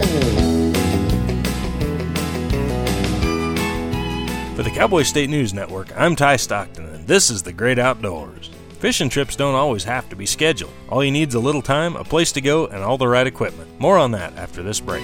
For the Cowboy State News Network, I'm Ty Stockton, and this is The Great Outdoors. Fishing trips don't always have to be scheduled. All you need is a little time, a place to go, and all the right equipment. More on that after this break.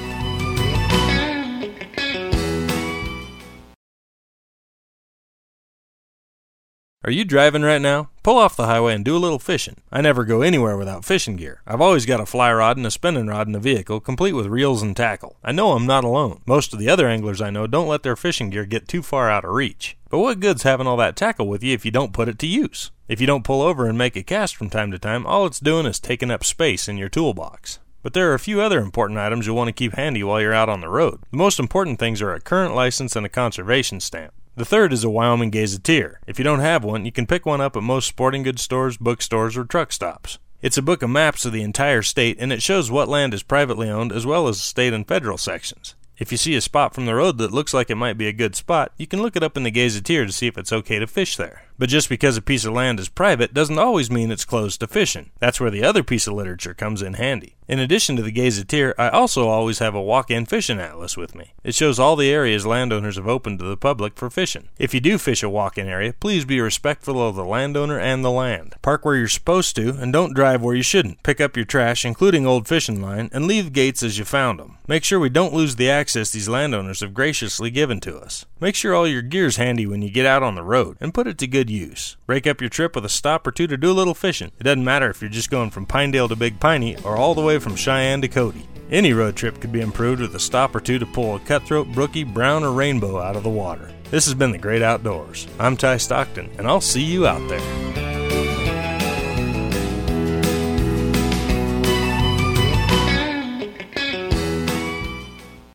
Are you driving right now? Pull off the highway and do a little fishing. I never go anywhere without fishing gear. I've always got a fly rod and a spinning rod in the vehicle, complete with reels and tackle. I know I'm not alone. Most of the other anglers I know don't let their fishing gear get too far out of reach. But what good's having all that tackle with you if you don't put it to use? If you don't pull over and make a cast from time to time, all it's doing is taking up space in your toolbox. But there are a few other important items you'll want to keep handy while you're out on the road. The most important things are a current license and a conservation stamp. The third is a Wyoming Gazetteer. If you don't have one, you can pick one up at most sporting goods stores, bookstores, or truck stops. It's a book of maps of the entire state, and it shows what land is privately owned as well as state and federal sections. If you see a spot from the road that looks like it might be a good spot, you can look it up in the Gazetteer to see if it's okay to fish there. But just because a piece of land is private doesn't always mean it's closed to fishing. That's where the other piece of literature comes in handy. In addition to the Gazetteer, I also always have a walk-in fishing atlas with me. It shows all the areas landowners have opened to the public for fishing. If you do fish a walk-in area, please be respectful of the landowner and the land. Park where you're supposed to, and don't drive where you shouldn't. Pick up your trash, including old fishing line, and leave gates as you found them. Make sure we don't lose the access these landowners have graciously given to us. Make sure all your gear's handy when you get out on the road, and put it to good use. Break up your trip with a stop or two to do a little fishing. It doesn't matter if you're just going from Pinedale to Big Piney or all the way from Cheyenne to Cody. Any road trip could be improved with a stop or two to pull a cutthroat, brookie, brown, or rainbow out of the water. This has been The Great Outdoors. I'm Ty Stockton, and I'll see you out there.